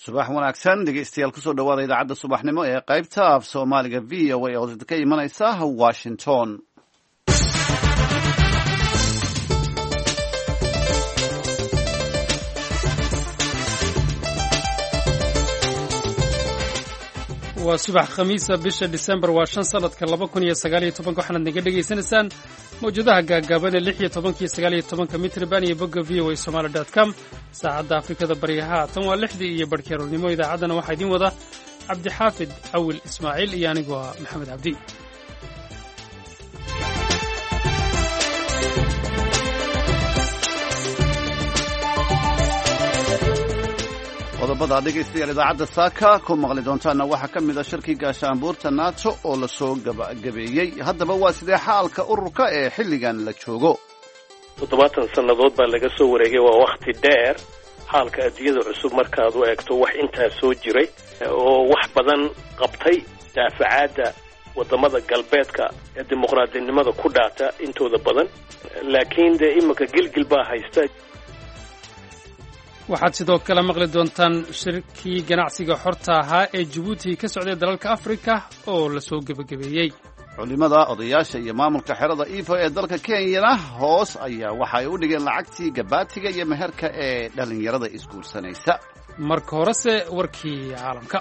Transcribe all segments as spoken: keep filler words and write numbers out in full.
subax wanaagsan dhegeystayaal kusoo dhawaada idaacadda subaxnimo ee qaybta af soomaaliga v o a oo ka imanaysa washington. waa subax khamiisa bisha December waa shan sanadka laba kun iyo sagaal iyo toban waxaad naga dhageysanaysaan mawjadaha gaagaaban ee lix iyo tobanka iyo sagaal iyo tobanka mitrban iyo bogga v o a somali dot com. saacadda Afrikada Bariyaha tan waa lixdii iyo barkeeronimo. idaacaddana waxaa idin wada Cabdixaafid Awil Ismaaciil iyo anigoo ah Maxamed Cabdi. qodobada dhegeystayaal idaacadda saaka ku maqli doontaana waxaa ka mid a shirkii gaashaanbuurta NATO oo la soo gabagabeeyey. haddaba waa sidee xaalka ururka ee xilligan la joogo? toddobaatan sannadood baa laga soo wareegay, waa wakhti dheer. xaalka adduunyada cusub markaad u eegto wax intaa soo jiray oo wax badan qabtay daafacaadda waddamada galbeedka ee dimuqraadinimada ku dhaata intooda badan, laakiin dee iminka gilgil baa haysta. waxaad sidoo kale maqli doontaan shirkii ganacsiga xorta ahaa ee Djibouti ka socday dalalka Afrika oo la soo gabagabeeyey. culimada, odayaasha iyo maamulka xerada Ifo ee dalka Kenyana hoos ayaa waxa ay u dhigeen lacagtii gabaatiga iyo meherka ee dhalinyarada isguursanaysa. marka horese warkii caalamka.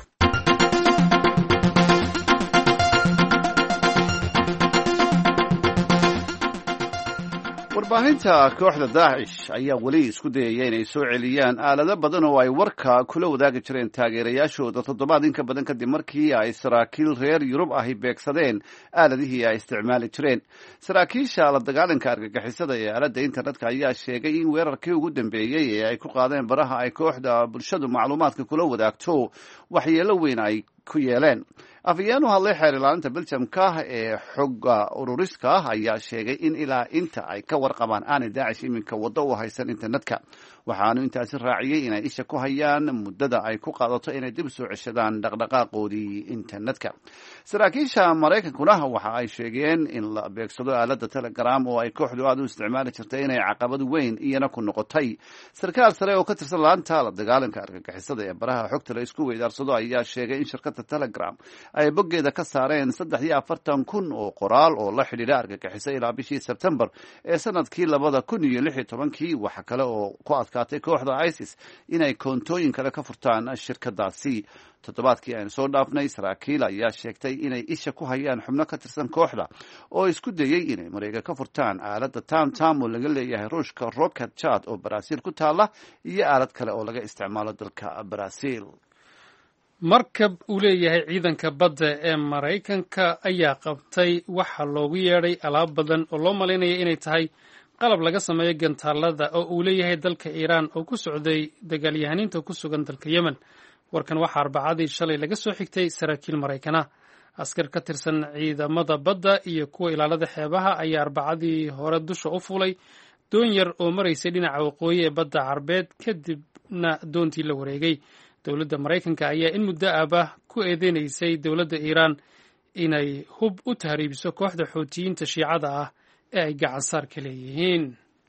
warbaahinta kooxda Daacish ayaa weli isku dayaya inay soo celiyaan aalado badan oo ay warka kula wadaagi jireen taageerayaashooda toddobaad in ka badan kadib markii ay saraakiil reer Yurub ahi beegsadeen aaladihii ay isticmaali jireen. saraakiisha la dagaalanka argagixisada ee aaladda internetka ayaa sheegay in weerarkii ugu dambeeyey ee ay ku qaadeen baraha ay kooxda bulshadu macluumaadka kula wadaagto waxyeelo weyn ay ku yeeleen. afayeen u hadlay xeer ilaalinta Belgiumka ee xogga ururiska ayaa sheegay in ilaa inta ay ka warqabaan aanay Daacish iminka waddo u haysan internetka. waxaanu intaasi raaciyey inay isha ku hayaan muddada ay ku qaadato inay dib soo ceshadaan dhaqdhaqaaqoodii internetka. saraakiisha Maraykankuna waxa ay sheegeen in la beegsado aaladda Telegram oo ay kooxdu aad u isticmaali jirtay inay caqabad weyn iyana ku noqotay. sarkaal sare oo ka tirsan laanta la dagaalanka argagixisada ee baraha xogta la isku weydaarsado ayaa sheegay in shirkadda Telegram ay boggeeda ka saareen saddex iyo afartan kun oo qoraal oo la xidhiidha argagixiso ilaa bishii Sebtembar ee sanadkii labada kun iyo lix iyo tobankii. waxa kale oo ku adkaatay kooxda ISIS inay koontooyin kale ka furtaan shirkadaasi. toddobaadkii aynu soo dhaafnay saraakiil ayaa sheegtay inay isha ku hayaan xubno ka tirsan kooxda oo isku dayey inay mareega ka furtaan aaladda tamtam oo laga leeyahay ruushka Rocket Chat oo Baraasiil ku taala iyo aalad kale oo laga isticmaalo dalka Baraasiil. markab uu leeyahay ciidanka badda ee Maraykanka ayaa qabtay waxa loogu yeedhay alaab badan oo loo malaynaya inay tahay qalab laga sameeyo gantaalada oo uu leeyahay dalka Iiraan oo ku socday dagaalyahaniinta ku sugan dalka Yemen. warkan waxaa arbacadii shalay laga soo xigtay saraakiil Maraykana. askar ka tirsan ciidamada badda iyo kuwa ilaalada xeebaha ayaa arbacadii hore dusha u fuulay doon yar oo maraysay dhinaca waqooyi ee badda Carbeed, kadibna doontii la wareegay. dowladda Maraykanka ayaa in muddo ahba ku eedeynaysay dowladda Iiraan inay hub u tahriibiso kooxda Xuutiyiinta Shiicada ah ee ay gacan saar ka leeyihiin.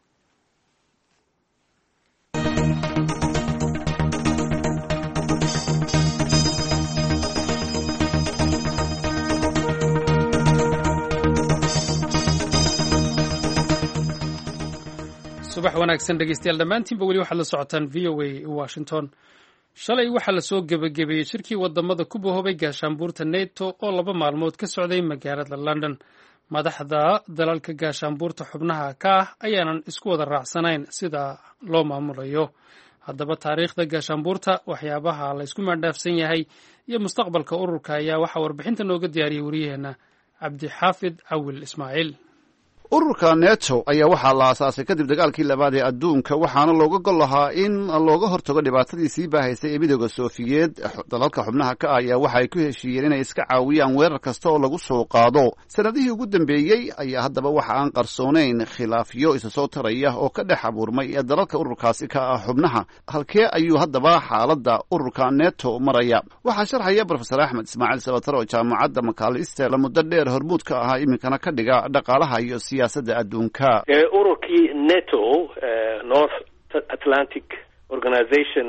subax wanaagsan dhegeystayaal dhammaantiinba weli waxaad la socotaan v o a Washington. shalay waxaa la soo gebagabeeyey shirkii wadamada ku bahoobay gaashaanbuurta NATO oo laba maalmood ka socday magaalada London. madaxda dalalka gaashaanbuurta xubnaha ka ah ayaanan isku wada raacsanayn sida loo maamulayo. haddaba taariikhda gaashaanbuurta, waxyaabaha la isku maandhaafsan yahay iyo mustaqbalka ururka ayaa waxaa warbixinta nooga diyaariyey wariyaheena Cabdixaafid Awil Ismaaciil. ururka NATO ayaa waxaa la aasaasay kadib dagaalkii labaad ee adduunka, waxaana looga gol lahaa in looga hortago dhibaatadii sii baahaysay ee midooda Soofiyeed. dalalka xubnaha ka ah ayaa waxa ay ku heshiiyeen inay iska caawiyaan weerar kasta oo lagu soo qaado. sanadihii ugu dambeeyey ayaa haddaba waxa aan qarsoonayn khilaafyo isa soo taraya oo ka dhex abuurmay ee dalalka ururkaasi ka ah xubnaha. halkee ayuu haddaba xaaladda ururka NATO maraya? waxaa sharxaya Professor Axmed Ismaaciil Sabatar oo jaamacadda Macalester la muddo dheer hormuud ka ahaa iminkana ka dhiga dhaqaalaha iyo siyaasadda adduunka. ururkii NATO North Atlantic organization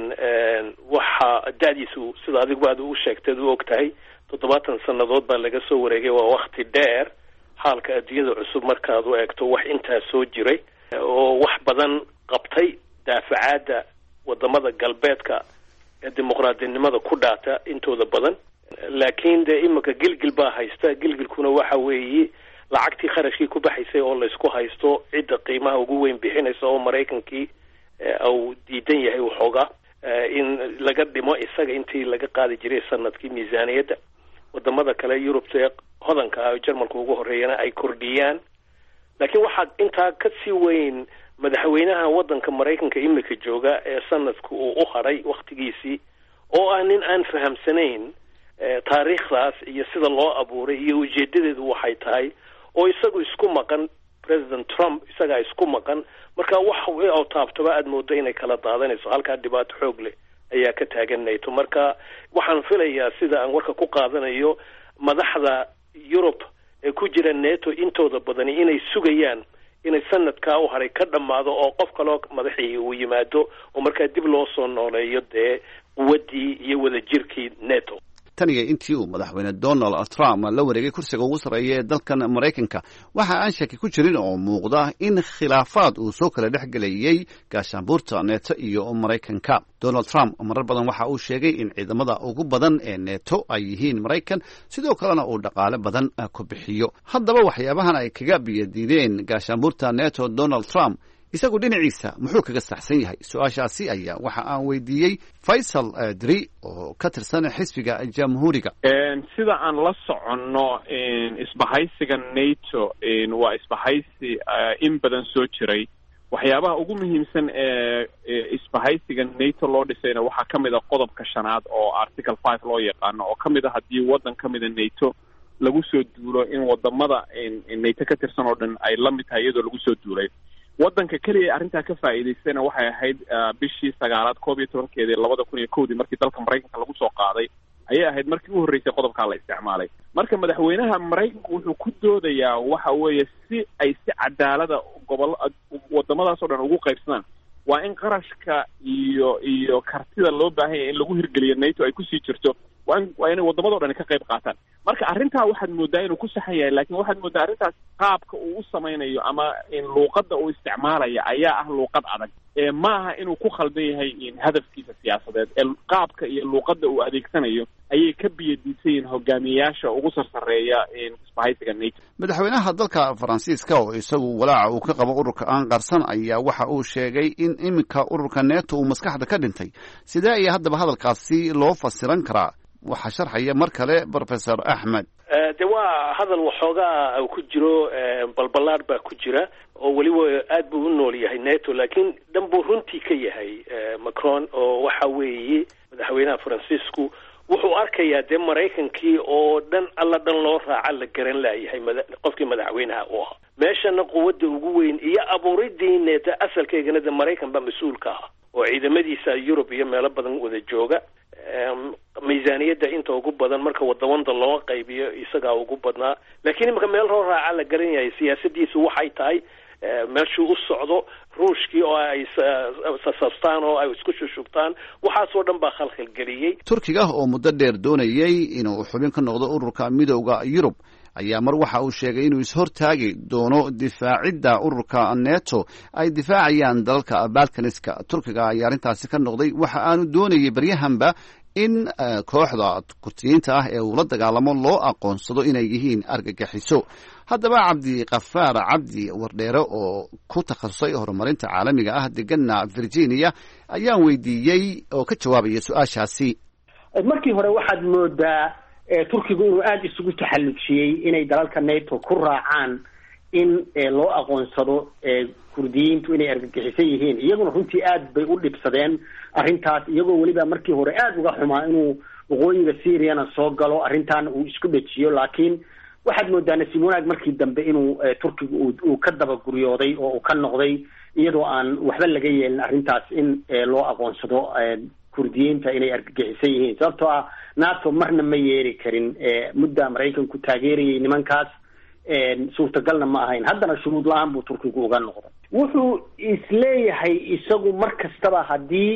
waxa da'diisu sida adigu aad u sheegtay u og tahay toddobaatan sannadood baa laga soo wareegay waa wakti dheer xaalka adduunyada cusub markaad u eegto wax intaa soo jiray oo wax badan qabtay daafacaadda wadamada galbeedka ee dimuqraadinimada ku dhaata intooda badan laakiin dee imika gilgil baa haysta gilgilkuna waxa weeye lacagtii kharashkii ku baxaysay oo laysku haysto cidda qiimaha ugu weyn bixinaysa oo maraykankii au diidan yahay waxoogaa in laga dhimo isaga intii laga qaadi jiray sanadkii miisaaniyadda wadamada kale yurubta ee hodanka ah jarmalka ugu horeeyana ay kordhiyaan laakiin waxaa intaa ka sii weyn madaxweynaha waddanka maraykanka imika jooga ee sanadka uu u hadhay waktigiisii oo ah nin aan fahamsanayn taariikhdaas iyo sida loo abuuray iyo ujeedadeedu waxay tahay oo isagu isku maqan president Trump isagaa isku maqan marka wax oo taabtaba aad moodo inay kala daadanayso halkaa dhibaato xoog leh ayaa ka taagan NATO marka waxaan filayaa sida aan warka ku qaadanayo madaxda Europe ee ku jira NATO intooda badani inay sugayaan inay sanadkaa u haray ka dhammaado oo qof kaloo madaxii uu yimaado oo markaa dib loo soo nooleeyo dee quwaddii iyo wadajirkii NATO tan iyo intii uu madaxweyne Donald Trump la wareegay kursiga ugu sarreeya ee dalkan Maraykanka waxa aan shaki ku jirin oo muuqda in khilaafaad uu soo kala dhexgelayay gaashaanbuurta NATO iyo Maraykanka. Donald Trump marar badan waxa uu sheegay in ciidamada ugu badan ee NATO ay yihiin Maraykan sidoo kalena uu dhaqaale badan ku bixiyo. Haddaba waxyaabahan ay kaga biyadiideen gaashaanbuurta NATO Donald Trump isagu dhinaciisa muxuu kaga saxsan yahay su-aashaasi ayaa waxa aan weydiiyey Faisal Adri oo ka tirsan xisbiga jamhuuriga sida aan la soconno isbahaysiga NATO waa isbahaysi in badan soo jiray waxyaabaha ugu muhiimsan ee isbahaysiga NATO loo dhisayna waxaa ka mid ah qodobka shanaad oo article five loo yaqaano oo ka mid ah haddii waddan ka mida NATO lagu soo duulo in wadamada NATO ka tirsan oo dhan ay la mid tahay iyadoo lagu soo duulay waddanka keliya arrintaa ka faa'iidaystayna waxay ahayd bishii sagaalaad koob iyo tobankeedii labada kun iyo kowdii markii dalka maraykanka lagu soo qaaday ayay ahayd markii u horreysay qodobkaa la isticmaalay marka madaxweynaha maraykanku wuxuu ku doodayaa waxa weeye si ay si cadaalada gobol wadamadaas oo dhan ugu qaybsadaan waa in qarashka iyo iyo kartida loo baahan yahay in lagu hirgeliyo NATO ay kusii jirto waa in waa inay wadamada o dhan ka qayb qaataan marka arrintaa waxaad moodaa inuu ku saxan yahay laakiin waxaad moodaa arrintaas qaabka uu u samaynayo ama in luuqadda uu isticmaalaya ayaa ah luuqad adag ee ma aha inuu ku khaldan yahay in hadafkiisa siyaasadeed ee qaabka iyo luuqadda uu adeegsanayo ayay ka biyadiisan yihiin hogaamiyayaasha ugu sarsareeya isbahaysiga NATO. madaxweynaha dalka Faransiiska oo isagu walaaca uu ka qabo ururka aan qarsan ayaa waxa uu sheegay in iminka ururka NATO uu maskaxda ka dhintay sidee ayaa haddaba hadalkaasi loo fasiran karaa waxaa sharxaya mar kale Professor Ahmed. de waa hadal waxoogaa ku jiro balbalaad baa ku jira oo weliba aad buu u nool yahay NATO laakiin dhan buu runtii ka yahay Macron oo waxa weeye madaxweynaha Faransiisku wuxuu arkayaa dee maraykankii oo dhan alla dhan loo raaca la garan laayahay qofkii madaxweynaha u ahaa meeshana quwadda ugu weyn iyo abuuridii NATO asalkeegana de maraykan baa mas-uulka ah oo ciidamadiisa Yurub iyo meelo badan wada jooga miisaaniyadda inta ugu badan marka wadawanda loo qaybiyo isagaa ugu badnaa laakiin imika meel loo raaca la garan yahay siyaasadiisu waxay tahay meeshuu u socdo ruushkii oo ay sasabtaan oo ay isku shushubtaan waxaasoo dhan baa khalkhalgeliyey. Turkiga oo muddo dheer doonayay inuu xubin ka noqdo ururka midowda Yurub ayaa mar waxa uu sheegay inuu ishortaagi doono difaacidda ururka NATO ay difaacayaan dalalka Balkaniska. Turkiga ayaa arrintaasi ka noqday waxa aanu doonayay baryahanba in kooxda kurtiyiinta ah ee uu la dagaalamo loo aqoonsado inay yihiin argagixiso. haddaba cabdi qafaar cabdi wardheere oo ku takhasusay horumarinta caalamiga ah deganna Virginia ayaan weydiiyey oo ka jawaabaya su-aashaasi. markii hore waxaad moodaa Turkigu inuu aad isugu taxallujiyay inay dalalka NATO ku raacaan in loo aqoonsado kurdiyiintu inay argagixisan yihiin iyaguna runtii aad bay u dhibsadeen arrintaas iyagoo weliba markii hore aad uga xumaa inuu waqooyiga Syriana soo galo arrintan uu isku dhajiyo laakiin waxaad moodaa nasiib wanaag markii dambe inuu Turkigu uu ka daba guriyooday oo uu ka noqday iyadoo aan waxba laga yeelin arrintaas in loo aqoonsado kurdiyiinta inay argagixisan yihiin sababtoo ah NATO marna ma yeeri karin mudda Maraykanku taageerayay nimankaas suurtagalna ma ahayn haddana shuruud la-aan buu Turkigu uga noqday wuxuu isleeyahay isagu mar kastaba haddii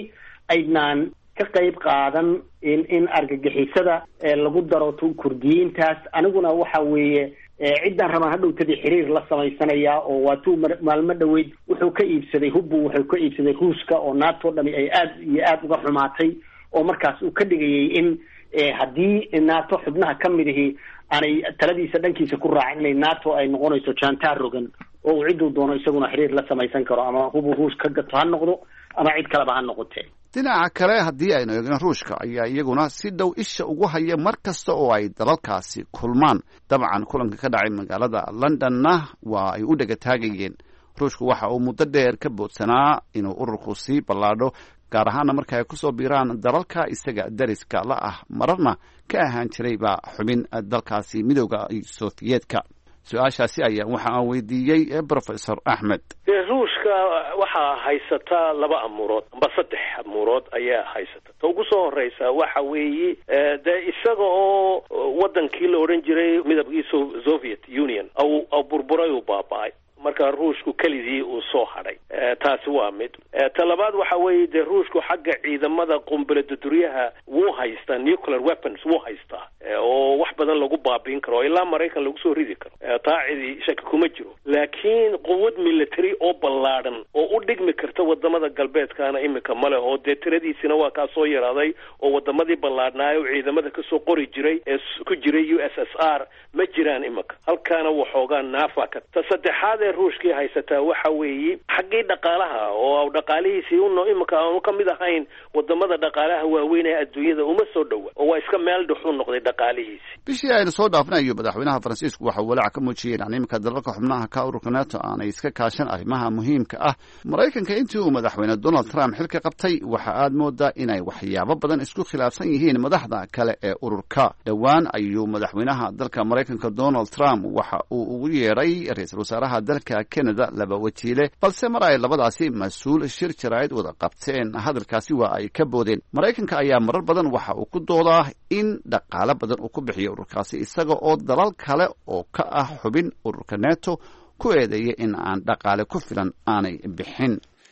aydnaan ka qayb qaadan in in argagixisada lagu daro kurdiyiintaas. aniguna waxa weeye ciddaan rabaan hadhowtadii xiriir la samaysanaya oo waatuu maalmo dhaweyd wuxuu ka iibsaday hubbu wuxuu ka iibsaday ruushka oo nato dhami ay aad iyo aad uga xumaatay, oo markaas uu ka dhigayay in haddii nato xubnaha ka mid ihi aanay taladiisa dhankiisa ku raacin inay nato ay noqonayso jantaar rogan oo uu cidduu doono isaguna xiriir la samaysan karo, ama hubu ruush ka gato ha noqdo ama cid kaleba ha noqotee. dhinaca kale haddii aynu eegno ruushka ayaa iyaguna si dhow isha ugu haya mar kasta oo ay dalalkaasi kulmaan. dabcan kulanka ka dhacay magaalada londonna waa ay u dhega taagayeen. ruushku waxa uu muddo dheer ka boodsanaa inuu ururku sii ballaadho, gaar ahaana marka ay kusoo biiraan dalalka isaga dariska la ah, mararna ka ahaan jirayba xubin dalkaasi midooda sofiyeetka. su-aashaasi ayaa waxa aan weydiiyey professor axmed. ruushka waxaa haysataa laba amuurood amba saddex amuurood ayaa haysata. ta ugu soo horeysa waxa weeye dee isaga oo wadankii la odhan jiray midabkii soviet union au burburay u baaba-ay, marka ruushku keligii uu soo hadhay. taasi waa mid. ta labaad waxa weeye dee ruushku xagga ciidamada qumbuladuduryaha wuu haystaa, nuclear weapons wuu haystaa oo wax badan lagu baabiin karo, ilaa maraykan lagu soo ridi karo. taa cidi shaki kuma jiro. laakiin quwad military oo ballaadhan oo u dhigmi karta wadamada galbeedkaana imika male, oo dee tiradiisina waa kaa soo yaraaday, oo wadamadii ballaadhnaayo ciidamada kasoo qori jiray ee ku jiray u s s r ma jiraan imika. halkaana waxoogaa naafa ka. ta saddexaad ruushkii haysataa waxa weeye xaggii dhaqaalaha, oo dhaqaalihiisii un imika aanu ka mid ahayn wadamada dhaqaalaha waaweyn ee adduunyada uma soo dhowa, oo waa iska meel dhuxu noqday dhaqaalihiisi. bishii aynu soo dhaafnayo madaxweynaha faransiisku waxa uu walaac ka muujiyeen an imika dalalka xubnaha ka ururka nato aanay iska kaashan arrimaha muhiimka ah. maraykanka intii uu madaxweyne donald trump xilka qabtay waxa aad moodaa inay waxyaabo badan isku khilaafsan yihiin madaxda kale ee ururka. dhowaan ayuu madaxweynaha dalka maraykanka donald trump waxa uu ugu yeedhay ra-iisul wasaaraha dalka canada laba wajiile, balse mar ay labadaasi mas-uul shir jaraa'id wada qabteen hadalkaasi waa ay ka boodeen. maraykanka ayaa marar badan waxa uu ku doodaa in dhaqaale badan uu ku bixiyo ururkaasi, isaga oo dalal kale oo ka ah xubin ururka neto ku eedeeya in aan dhaqaale ku filan aanay bixin.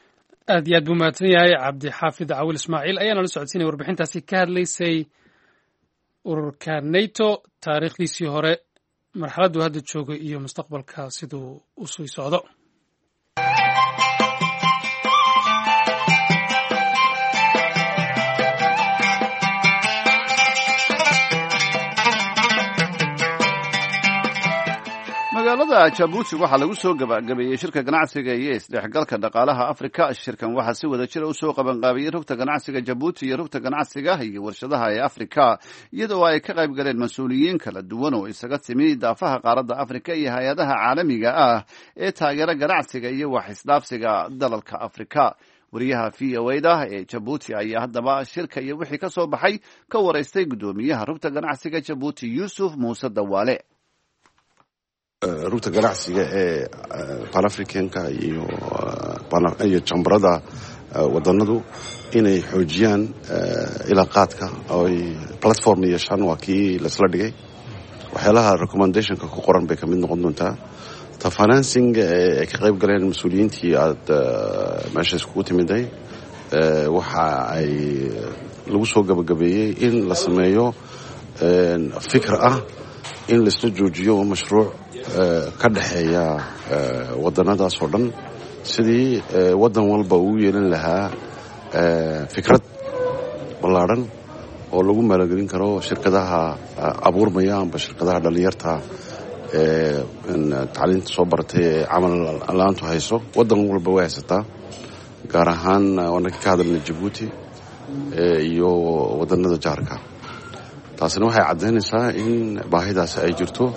aad iyo aad buu mahadsan yahay cabdixaafid cawil ismaaciil ayaana la socodsiinaya warbixintaasi ka hadlaysay ururka nato, taariikhdiisii hore, marxaladdu hadda jooga iyo mustaqbalka siduu u sii socdo. magaalada jabuuti waxaa lagu soo gabagabeeyey shirka ganacsiga iyo isdhexgalka dhaqaalaha afrika. shirkan waxaa si wada jira usoo qabanqaabiyey rugta ganacsiga jabuuti iyo rugta ganacsiga iyo warshadaha ee afrika, iyadoo ay ka qayb galeen mas-uuliyiin kala duwan oo isaga timi daafaha qaaradda afrika iyo hay-adaha caalamiga ah ee taageera ganacsiga iyo wax isdhaafsiga dalalka afrika. wariyaha v o da ee jabuuti ayaa haddaba shirka iyo wixii ka soo baxay ka waraystay guddoomiyaha rugta ganacsiga jabuuti yuusuf muuse dawaale. rugta ganacsiga ee panafricanka iyo iyo jambarada wadanadu inay xoojiyaan ilaaqaadka oo ay platform yeeshaan waa kii laisla dhigay. waxyaalaha recommendationka ku qoran bay ka mid noqon doontaa. ta financing ay ka qayb galeen mas-uuliyiintii aada meesha iskugu timiday waxa ay lagu soo gabagabeeyey in la sameeyo fikr ah in laisla joojiyo mashruuc ka dhexeeya wadanadaas oo dhan, sidii wadan walba uu yeelan lahaa fikrad ballaadhan oo lagu maalgelin karo shirkadaha abuurmaya amba shirkadaha dhallinyarta ee tacliinta soo baratay ee camal la-aantu hayso. wadan walba way haysataa, gaar ahaan waana ka hadalna jabuuti iyo wadanada jaarka. taasina waxay caddaynaysaa in baahidaasi ay jirto.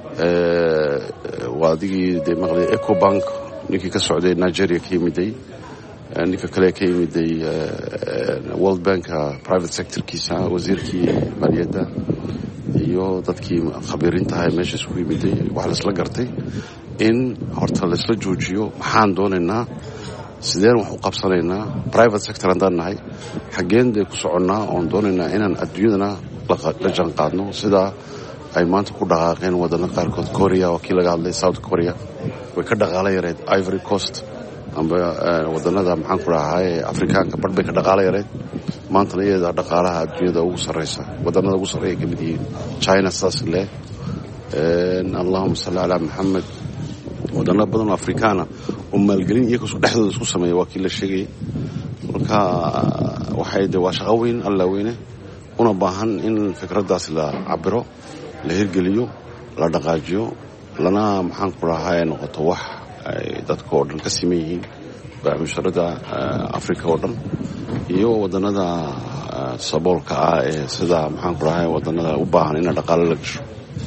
waa adigii de maqlay ecobank ninkii ka socday nigeria ka yimiday, ninka kale ka yimiday world banka private sectorkiisa, wasiirkii maaliyadda iyo dadkii khabiiriintaha meesha isku yimiday. waxaa laisla gartay in horta laisla joojiyo maxaan doonaynaa, sideen wax u qabsanaynaa, private sector haddaan nahay xaggeen dee ku soconnaa oon doonaynaa inaan adduunyadana la jaan qaadno sida ay maanta ku dhaqaaqeen wadano qaarkood. korea waa kii laga hadlay, south korea way ka dhaqaalo yareed, ivory coast amba wadanada maxaan ku dhahay afrikaanka badh bay ka dhaqaala yareed maantana iyada dhaqaalaha adduunyada ugu sarreysa wadanada ugu sarreeya ka mid yihiin china saas leh allahuma salli calaa maxamed wadano badan oo afrikaana oo maalgelin iyo kasoo dhexdooda isku sameeya waa kii la sheegayay marka waxay de waa shaqo weyn alla weyne una baahan in fikraddaas la cabiro la hirgeliyo la dhaqaajiyo lana maxaan ku dhahay noqoto wax ay dadka oo dhan ka siman yihiin baamusharada afrika oo dhan iyo wadanada saboolka ah ee sida maxaan ku dhahay wadanada u baahan in dhaqaale la gasho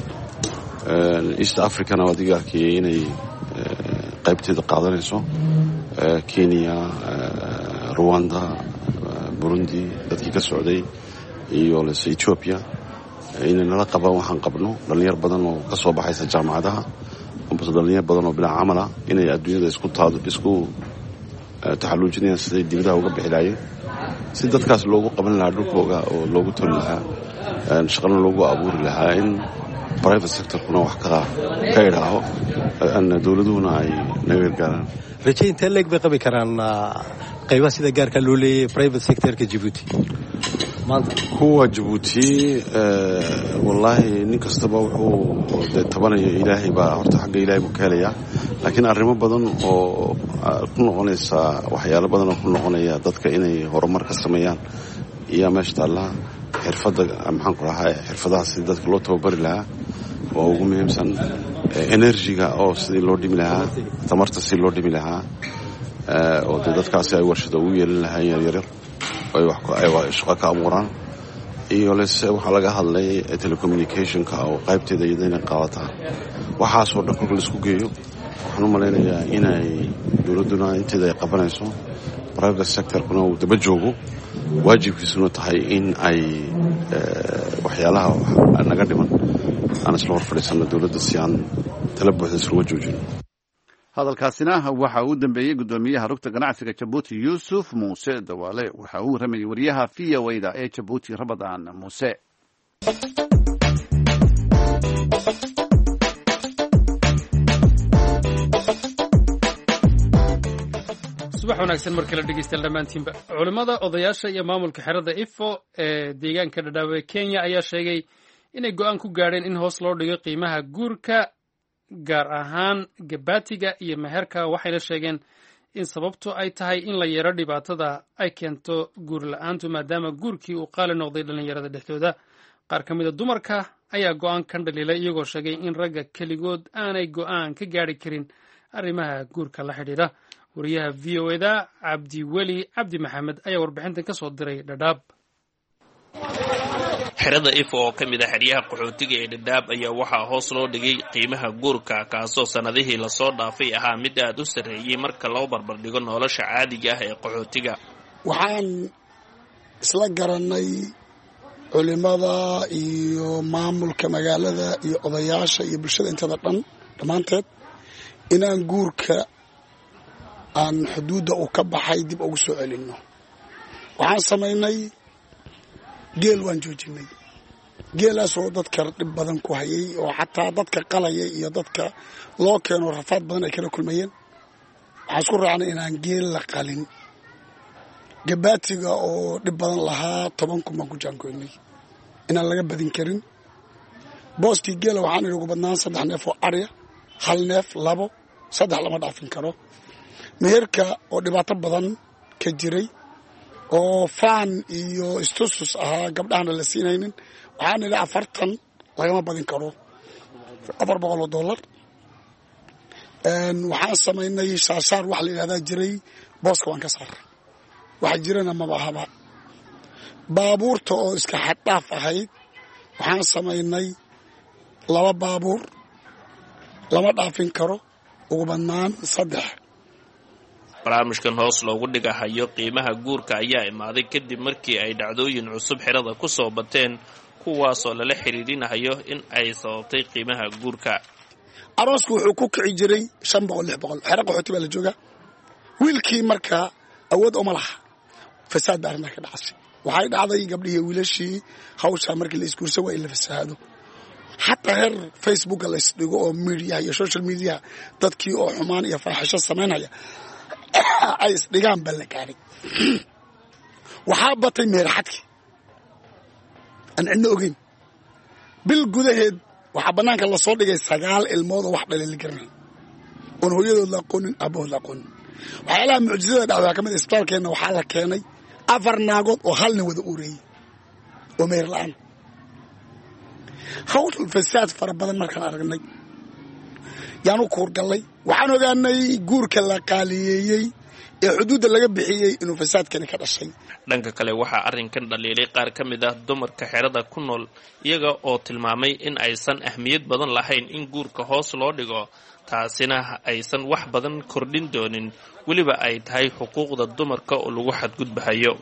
east africana waa diga arkayay inay qaybteeda qaadanayso kenya rwanda burundi dadkii ka socday iyo lase ethiopia inay nala qabaan waxaan qabno dhalinyar badan oo ka soo baxaysa jaamacadaha ambase dhalinyar badan oo bilaa camala inay adduunyada isku taado isku taxalluujinayaan siday dibadaha uga bixi lahaayeen si dadkaas loogu qaban lahaa dhulkooga oo loogu toli lahaa shaqana loogu abuuri lahaa in private sectorkuna wax ka idhaaho dowladuhuna ay naga gargaaraan raje intee leeg bay qabi karaan qaybaha sida gaarka loo leeyahay private sectorka Djibouti maanta kuwa Djibouti wallaahi nin kastaba wuxuu de tabanayo ilaahay baa horta xagga ilaahay buu ka helayaa laakiin arrimo badan oo ku noqonaysa waxyaalo badan oo ku noqonaya dadka inay horumar ka sameeyaan iyo meesha taala xirfadda maxaan ku dhahay xirfadaha si dadka loo tababari lahaa waa ugu muhiimsan enerjiga oo sidii loo dhimi lahaa tamarta si loo dhimi lahaa oo dadkaasi ay warshado ugu yeelin lahaayeen yaryar ay wax ay shaqo ka abuuraan iyo lese waxaa laga hadlay telecommunicationka oo qaybteeda iyada inay qaadataan waxaasoo dhan kolka laisku geeyo waxaan u malaynayaa inay dowladduna inteeda ay qabanayso private sectorkuna uu daba joogo waajibkiisuna tahay in ay waxyaalaha naga dhiman aan isla hor fadhiisano dowladda si aan tala buuxda isluma joojino hadalkaasina waxa uu dambeeyey guddoomiyaha rugta ganacsiga Djibouti Yuusuf Muuse Dawaale waxa uu ramayay wariyaha V O A da ee Djibouti Rabadaan Muuse. subax wanaagsan markii la dhegeystayaal dhammaantiinba culimada odayaasha iyo maamulka xerada ifo ee deegaanka dhadhaawe Kenya ayaa sheegay inay go'aan ku gaadheen in hoos loo dhigo qiimaha guurka gaar ahaan gabaatiga iyo meherka waxayna sheegeen in sababtu ay tahay in la yaro dhibaatada ay keento guur la'aantu maadaama guurkii uu qaali noqday dhallinyarada dhexdooda qaar ka mida dumarka ayaa go'aan kan dhaliilay iyagoo sheegay in ragga keligood aanay go'aan ka gaadhi karin arrimaha guurka la xidhiidha wariyaha v o eda cabdiweli cabdi maxamed ayaa warbixintan ka soo diray dhadhaab xerada ifo oo ka mid a xeryaha qaxootiga ee dhadhaab ayaa waxaa hoos loo dhigay qiimaha guurka kaasoo sannadihii lasoo dhaafay ahaa mid aad u sarreeyey marka loo barbardhigo nolosha caadiga ah ee qaxootiga waxaan isla garannay culimada iyo maamulka magaalada iyo odayaasha iyo bulshada intada dhan dhammaanteed inaan guurka aan xuduudda uu ka baxay dib ugu soo celinno waxaan samaynay geel waan joojinay geelaasoo dadka dhib badan ku hayay oo xataa dadka qalaya iyo dadka loo keeno rafaad badan ay kala kulmayeen waxaan isku raacnay inaan geel la qalin gabaatiga oo dhib badan lahaa toban kun baan ku jaangoynay inaan laga badin karin boostii geela waxaan idhi ugu badnaan saddex neef oo arya hal neef labo saddex lama dhaafin karo meherka oo dhibaato badan ka jiray oo faan iyo istusus ahaa gabdhahana la siinaynin waxaan idhi afartan lagama badin karo afar boqol oo dollar waxaan samaynay shaashaar wax la yidhahdaa jiray booska waan ka saaray waxa jirana maba ahaba baabuurta oo iska xaddhaaf ahayd waxaan samaynay laba baabuur lama dhaafin karo ugu badnaan saddex barnaamijkan hoos loogu dhigahayo qiimaha guurka ayaa imaaday kadib markii ay dhacdooyin cusub xerada ku soo bateen kuwaasoo lala xiriirinayo in ay sababtay qiimaha guurka aroosku wuxuu ku kici jiray shan boqol lix boqol xero qaxooti baa la joogaa wiilkii markaa awood uma laha fasaad baa arrintaa ka dhacasay waxay dhacday gabdhihii wiilashii hawshaa markii la isguursa waa in la fasahaado xataa heer facebooka la isdhigo oo mediaha iyo social mediaha dadkii oo xumaan iyo faaxisho samaynaya ay isdhigaan baa la gaaray. waxaa batay meeraxadkii aan cidna ogeyn. bil gudaheed waxaa bannaanka lasoo dhigay sagaal ilmood oo wax dhalay la garanay oon hooyadood la aqoonin aabahood la aqoonin. waxyaalaha mucjisada dhacdaa ka mid isbitaalkeenna waxaa la keenay afar naagood oo hal nin wada ureeyey oo meher la'aan. hawshul fasaad fara badan markaan aragnay yaan u kuurgallay. waxaan ogaanay guurka la qaaliyeeyey ee xuduudda laga bixiyey inuu fasaadkani ka dhashay. dhanka kale waxaa arrinkan dhaliilay qaar ka mid ah dumarka xerada ku nool iyaga oo tilmaamay in aysan ahmiyad badan lahayn in guurka hoos loo dhigo, taasina aysan wax badan kordhin doonin, weliba ay tahay xuquuqda dumarka oo lagu xadgudbahayo.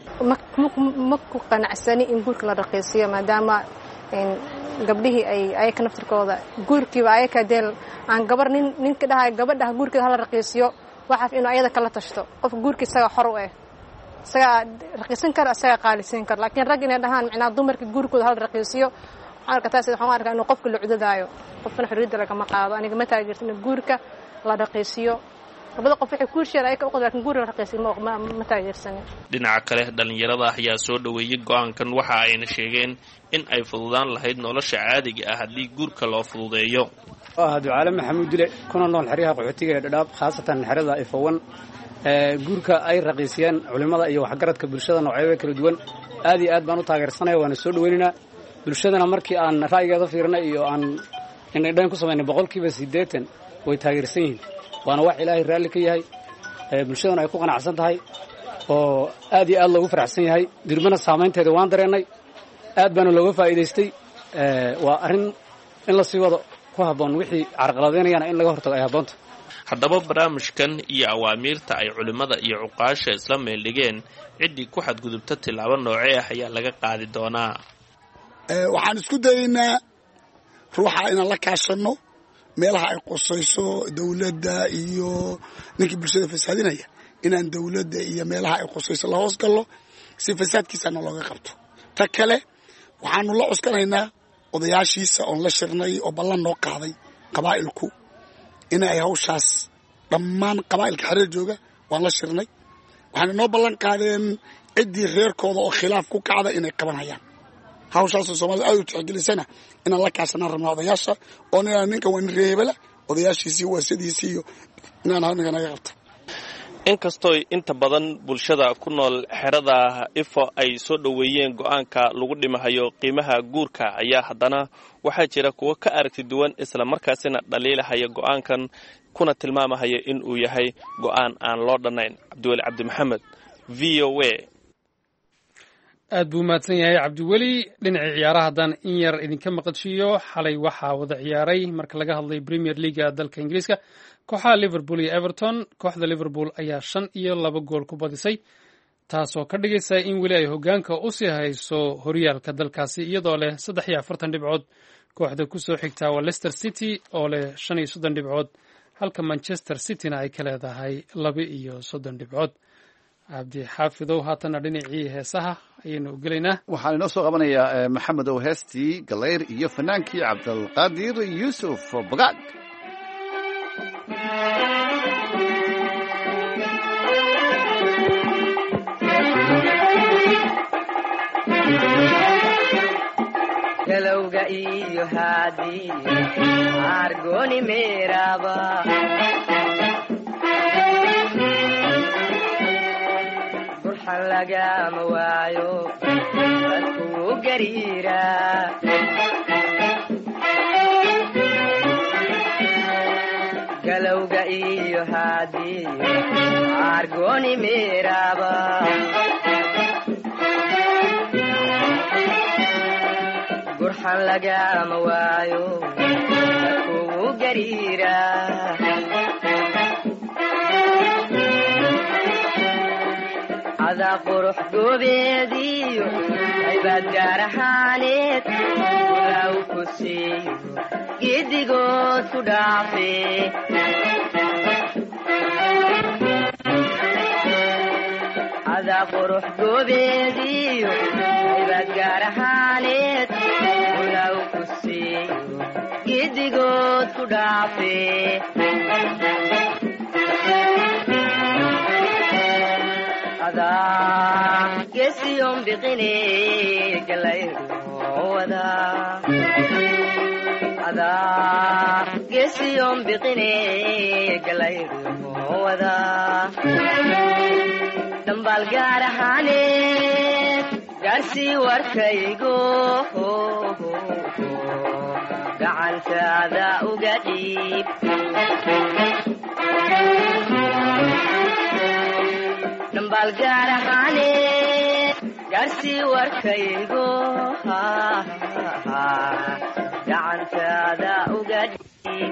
ma ku qanacsani in guurka la raqiisiyo maadaama gabdhihii ay ayaka naftirkooda guurkiiba ayaka deel aan gabar nin ninka dhahay gabadha guurkeeda hala raqiisiyo waxaa inuu ayada kala tashto. qof guurka isaga xor u ah isaga raqiisan kara isaga qaalisan kara, laakiin rag inay dhahaan macnaa dumarka guurkooda hala raqiisiyo waxaan arkaa taas waxaan arkaa inuu qofka la cudadaayo. qofkana xorriyadda lagama qaado. aniga ma taageersan guurka la raqiisiyo. labada qof waxay ku sheeray ayaka u qodaan laakiin guurka la raqiisiyo ma ma taageersan. dhinaca kale dhalinyarada ayaa soo dhaweeyay go'aankan, waxa ayna sheegeen in ay fududaan lahayd nolosha caadiga ah haddii guurka loo fududeeyo. waa ducaale maxamuud dile kuna nool xeryaha qaxootiga ee Dhadhaab, khaasatan xerada Ifowan. guurka ay raqiisiyeen culimada iyo waxgaradka bulshada noocyada kala duwan aad iyo aad baan u taageersanahay, waana soo dhaweynaynaa. bulshadana markii aan ra'yigeeda fiirnay iyo aan indhayn ku samaynay boqolkiiba siddeetan way taageersan yihiin. waana wax ilaahay raalli ka yahay, bulshadana ay ku qanacsan tahay oo aad iyo aad loogu faraxsan yahay. dirbana saamaynteeda waan dareennay, aad baana looga faa'iidaystay. waa arrin in la sii wado ku habboon, wixii carqaladeynayana in laga hortago ay habboonta. haddaba barnaamijkan iyo awaamiirta ay culimmada iyo cuqaasha isla meeldhigeen ciddii ku xadgudubta tilaabo noocee ah ayaa laga qaadi doonaa. waxaan isku dayaynaa ruuxa inaan la kaashanno meelaha ay qusayso dawladda iyo ninkii bulshada fasaadinaya, inaan dawladda iyo meelaha ay qusayso la hoos gallo si fasaadkiisana looga qabto. ta kale waxaanu la cuskanaynaa odayaashiisa oon la shirnay oo ballan noo qaaday qabaa'ilku in ay hawshaas dhammaan qabaa'ilka xereer jooga waan la shirnay. waxaana noo ballan qaadeen ciddii reerkooda oo khilaaf ku kacda inay qabanayaan. hawshaasoo soomaalida aad u tixgelisana inaan la kaashanaan rabnaa odayaasha oo inaan ninkan waa nin reebela odayaashiisii waasadiisii iyo inaan ahaa ninka naga qabta. inkastoo inta badan bulshada ku nool xerada Ifo ay soo dhaweeyeen go'aanka lagu dhimahayo qiimaha guurka, ayaa haddana waxaa jira kuwa ka aragti duwan isla markaasina dhaliilahaya go'aankan kuna tilmaamahaya in uu yahay go'aan aan loo dhanayn. cabdiweli cabdi maxamed, v o a. aad buu mahadsan yahay cabdiweli. dhinacii ciyaaraha haddaan in yar idinka maqashiiyo, xalay waxaa wada ciyaaray marka laga hadlay Premier League dalka Ingiriiska kooxaha Liverpool iyo Everton. kooxda Liverpool ayaa shan iyo laba gool ku badisay, taasoo ka dhigaysa in weli ay hoggaanka u sii hayso horyaalka dalkaasi iyadoo leh saddex iyo afartan dhibcood. kooxda ku soo xigtaa waa Leicester City oo leh shan iyo soddon dhibcood, halka Manchester Cityna ay ka leedahay laba iyo soddon dhibcood. cabdi xaafidow, haatana dhinacii heesaha ayaynu gelaynaa. waxaan inoo soo qabanayaa maxamed ow heestii galeyr iyo fanaankii cabdilqaadir yuusuf bagaag. galowga iyo haadii argoni meeraba burxan lagama waayo dadkuu gariira galowga iyo haadii argoni meeraba burxan lagama waayo dadkuu gariira adaa qurux goobeediyo aybaad gaar ahaaneed walaa u ku siiyo giddigood ku dhaafe adaa qurux goobeediyo aybaad gaar ahaaneed walaa u ku siiyo giddigood ku dhaafe adaa geesiyon biqine galayruwada adaa geesiyon biqine galayruwada dambaal gaar ahaaneed gaarsii warkaygo gacantaada uga dhiib dambaal gaar ahaaneed gaarsii warkaygo gacantaada uga dhiib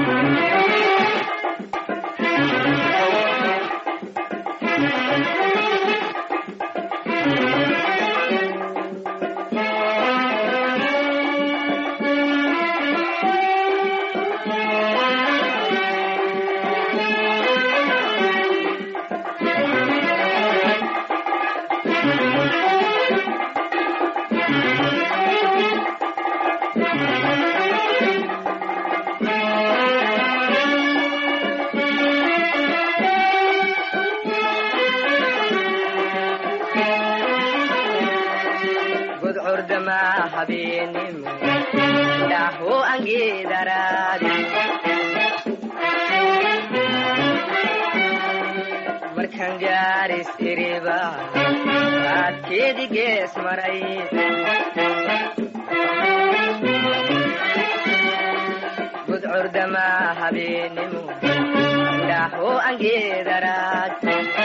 dhaho angeedaraadi markan gaaris iriba aadkeedi gees maray gudcurdama habeenimo dhaho angeedaraad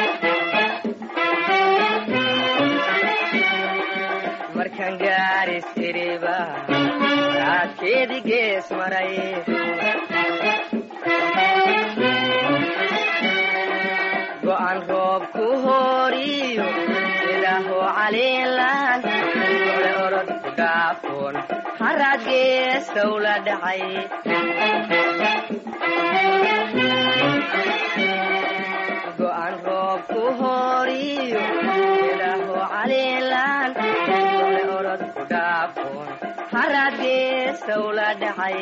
markan gaaris iriba aadkeedi gees maray go'an roob ku horiyo ilaaho caliilan ole orod ku dhaafoon haraad geestow la dhacay go'an roob ku horiyo ilaaho caliilan ole orod ku dhaafoon haraad geestow la dhacay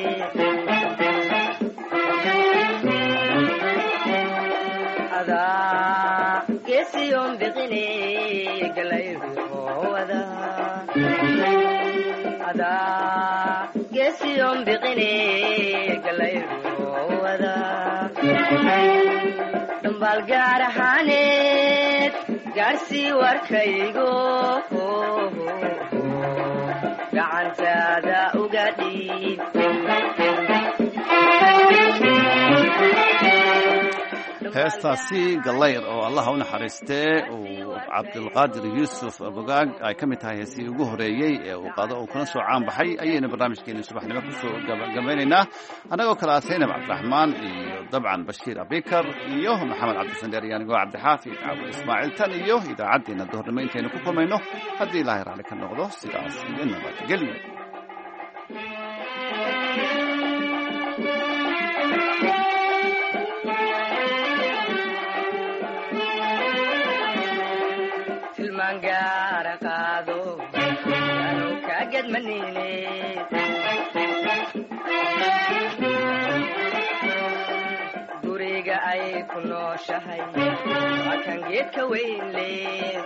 adaa geesiyon biqine galayruwada adaa geesiyon biqine galayruwada dambaal gaar ahaaneed gaarsii warkaygo gacantaada uga dhiib heestaasi gallayr oo allaha u naxariistee uu cabdilqaadir yuusuf abogaag ay ka mid tahay heesihii ugu horeeyey ee uu qaado uu kuna soo caan baxay ayaynu barnaamijkeeni subaxnimo kusoo gabagabaynaynaa annagoo kale ah saynab cabdiraxmaan iyo dabcan bashiir abikar iyo maxamed cabdisandeer iyo anigoo cabdixaafid cabdi ismaaciil tan iyo idaacaddeena duhurnimo intaynu ku kulmayno haddii ilaahay raalli ka noqdo sidaas iyo nabadgelyo gaara qaado anu kaagad manine guriga ay ku nooshahay waa kan geedka weyn leh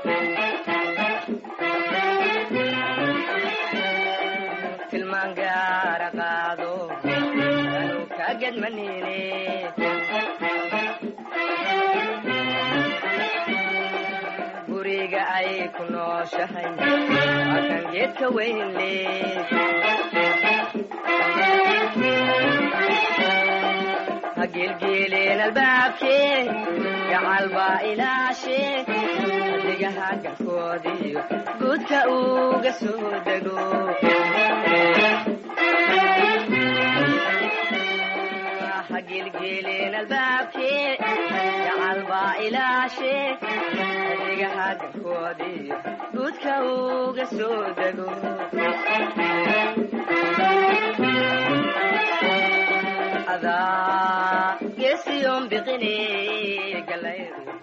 tilmaan gaara qaado anu kaagad manine guriga ay ku nooshahay waa kan geedka weyn leh ha geelgeeleen albaabkee gacal baa ilaashee adigaha galkoodiyo guudka uga soo dego ha geelgeeleen albaabkee gacal baa ilaashee adigaha galkoodiyo guudka uga soo dego adaa geesiyon biqine galayr